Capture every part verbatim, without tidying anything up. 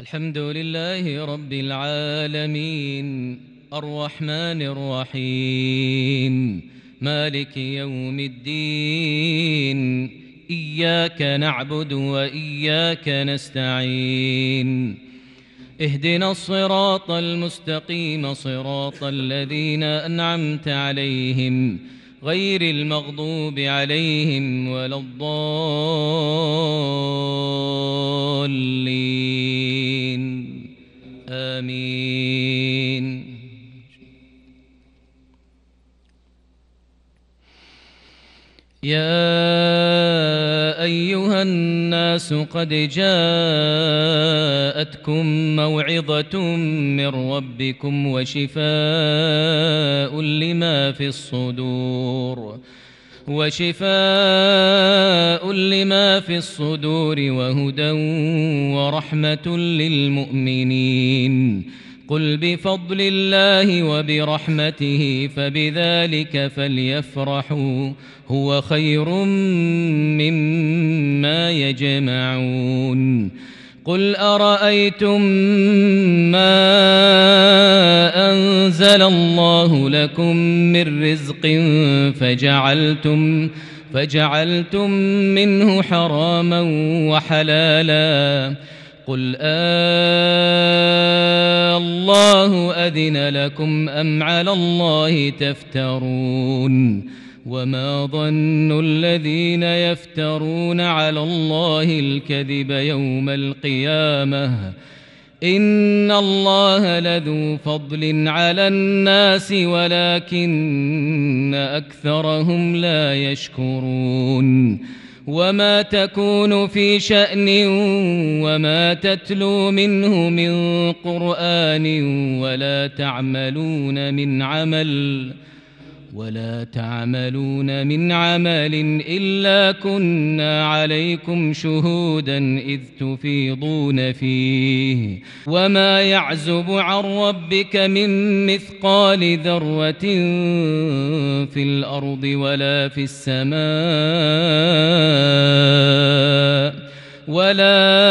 الحمد لله رب العالمين الرحمن الرحيم مالك يوم الدين إياك نعبد وإياك نستعين اهدنا الصراط المستقيم صراط الذين أنعمت عليهم غير المغضوب عليهم ولا الضالين آمين. يا أيها الناس قد جاءتكم موعظة من ربكم وشفاء لما في الصدور وشفاء لما في الصدور وهدى ورحمة للمؤمنين. قل بفضل الله وبرحمته فبذلك فليفرحوا هو خير مما يجمعون. قل أرأيتم ما أنزل الله لكم من رزق فجعلتم فجعلتم منه حراما وحلالا قل آه الله أذن لكم أم على الله تفترون. وما ظن الذين يفترون على الله الكذب يوم القيامة إن الله لذو فضل على الناس ولكن أكثرهم لا يشكرون. وما تكون في شأن وما تتلو منه من قرآن ولا تعملون من عمل ولا تعملون من عمل إلا كنا عليكم شهودا إذ تفيضون فيه. وما يعزب عن ربك من مثقال ذرة في الأرض ولا في السماء ولا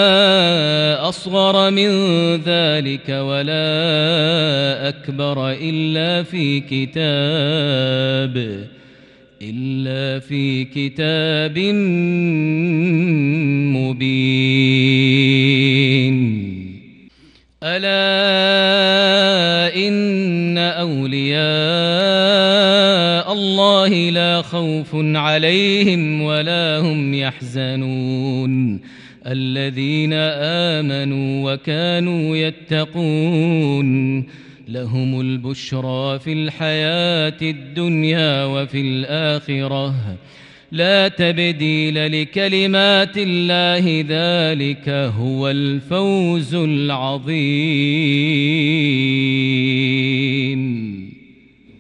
أصغر من ذلك ولا أكبر إلا في كتاب إلا في كتاب مبين. ألا إن أولياء الله لا خوف عليهم ولا هم يحزنون الذين آمنوا وكانوا يتقون. لهم البشرى في الحياة الدنيا وفي الآخرة لا تبديل لكلمات الله ذلك هو الفوز العظيم.